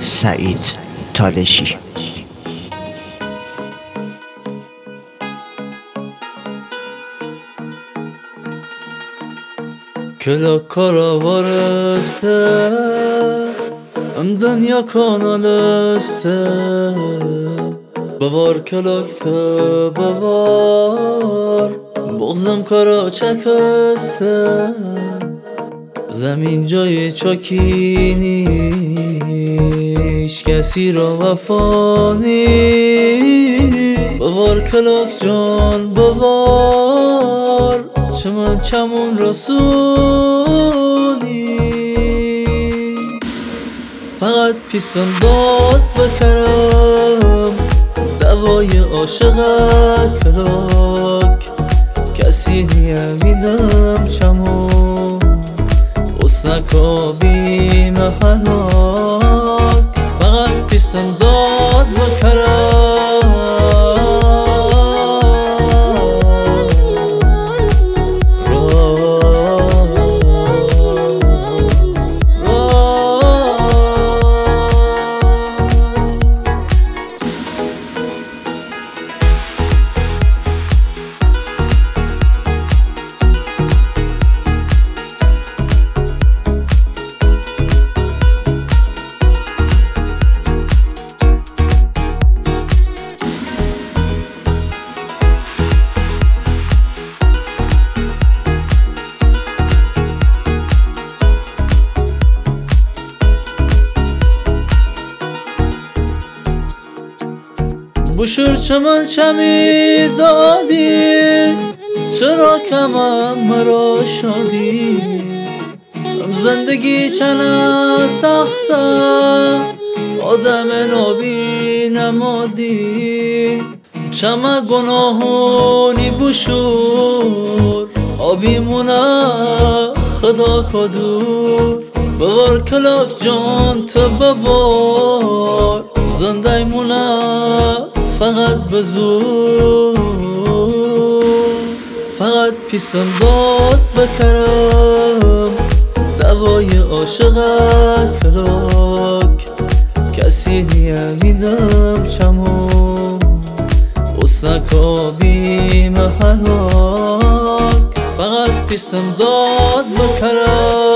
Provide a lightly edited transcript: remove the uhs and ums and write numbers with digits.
سعید تالشی. Kela kara vareste dünya kanaleste bavar kelakte bavar بغزم kara çekeste زمین جای چاکی نیست کسی را وفا نیست بوار کلاک جان بوار چمن چمون رسولی فقط پیستم داد بکرم دوای عاشقت کلاک کسی نیمیدم چمون سکابی محناک فقط پیستم داد بشور چمن چمی دادی چرا کمم مرا شادی زندگی چنه سخته آدم نابی نمادی چمه گناهونی بشور آبی مونه خدا کدور بوار کلاک جان تو بوار زنده مونه فقط بزور فقط پیستم داد بکرم دوای عاشقت کلاک کسی نیمیدم چمون سکابی محناک فقط پیستم داد بکرم